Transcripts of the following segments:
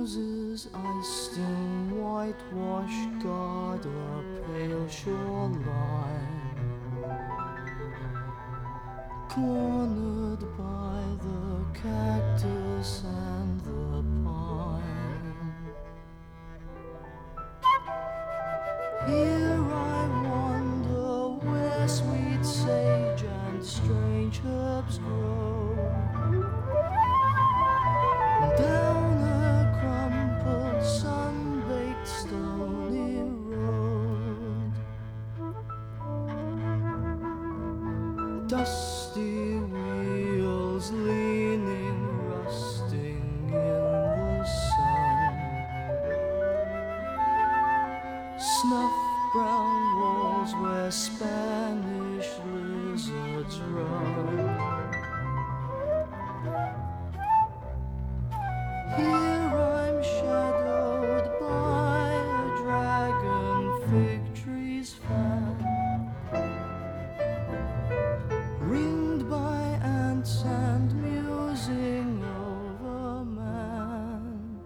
roses iced in whitewash guard a pale shoreline, cornered by the cactus and the pine. Here I wander where sweet sage and strange herbs grow, down a crumpled sun-baked stony road. Dusty wheels leaning, rusting in the sun, snuff-brown walls where Spanish lizards run. Here I'm shadowed by a dragon fig tree's fan, ringed by ants and musing over man.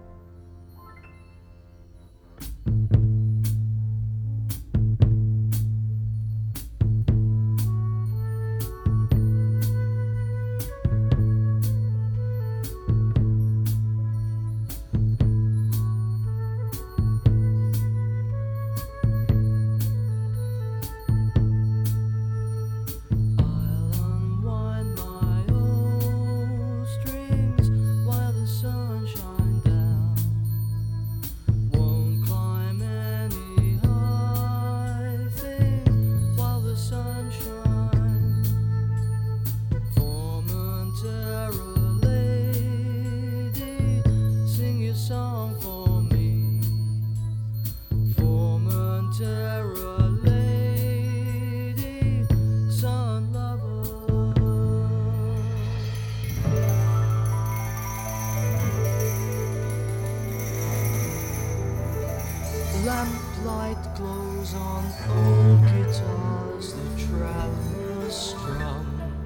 Song for me, Formentera lady, sun lover. Lamplight glows on old guitars the travelers strum.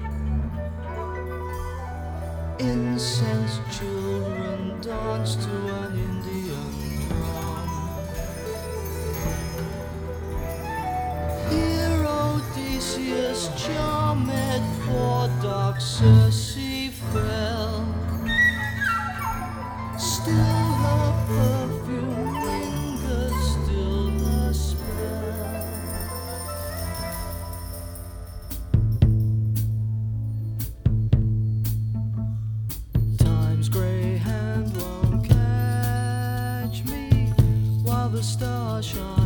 Incensed children dance to an Indian drum. Here Odysseus, charmed for dark Circe fell. Still her perfume lingers, still her spell. Time's grey hand won't catch me while the stars shine.